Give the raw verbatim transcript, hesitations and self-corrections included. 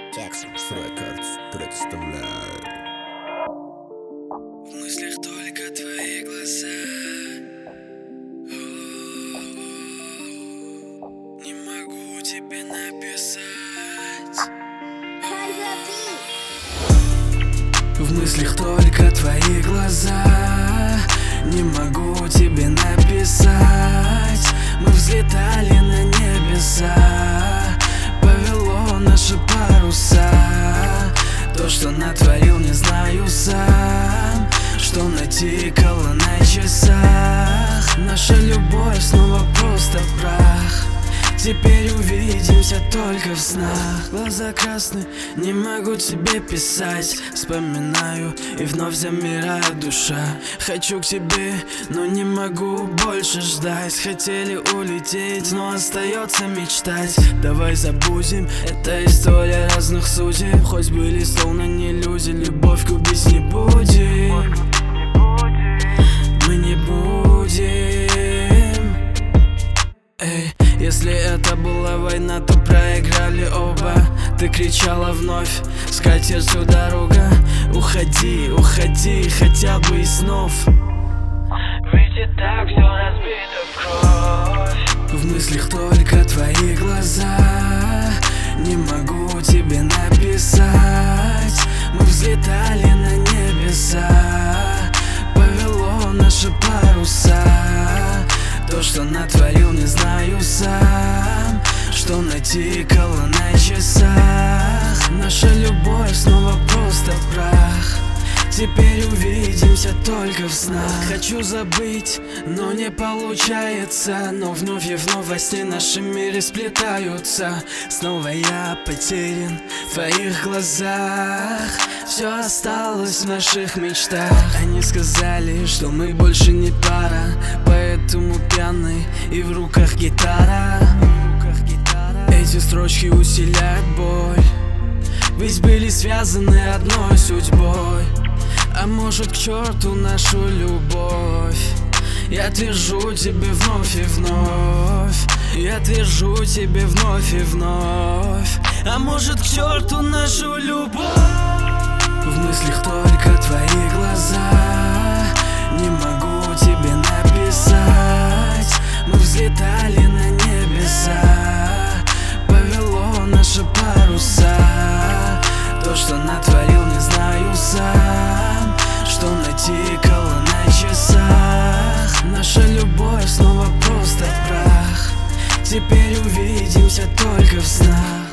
Jackson. Рекордс представляет. В мыслях только твои глаза. О-о-о. Не могу тебе написать. В мыслях только твои глаза. Не могу тебе написать. Мы взлетали на небеса. Повело наши паруса. То, что натворил, не знаю сам. Что натикало на часах. Наша любовь снова просто прах. Теперь увидимся только в снах. Глаза красные, не могу тебе писать. Вспоминаю и вновь замирает душа. Хочу к тебе, но не могу больше ждать. Хотели улететь, но остается мечтать. Давай забудем, это история разных судеб. Хоть были словно не люди, любовь губить не будем. Мы не будем. Эй, если это была война, то проиграли оба. Ты кричала вновь, скатерть всю дорога. Уходи, уходи, хотя бы из снов. Ведь и так все разбито в кровь. В мыслях только твои глаза. Не могу тебе написать. Мы взлетали на небеса. Повело наши паруса. То, что натворил, не знаю сам. Что натикало на часах. Наша любовь снова просто прах. Теперь увидимся только в снах. Хочу забыть, но не получается. Но вновь и вновь во сне наши миры сплетаются. Снова я потерян в твоих глазах. Все осталось в наших мечтах. Они сказали, что мы больше не пара. Поэтому пьяный и в руках гитара. Эти строчки усиляют боль. Ведь были связаны одной судьбой. А может, к черту нашу любовь. Я твержу тебе вновь и вновь. Я твержу тебе вновь и вновь. А может, к черту нашу любовь. В мыслях только твои глаза. Не могу тебе написать. Мы взлетали на небеса. Повело наши паруса. То, что натворил, не знаю сам. Что натикало на часах. Наша любовь снова просто прах. Теперь увидимся только в снах.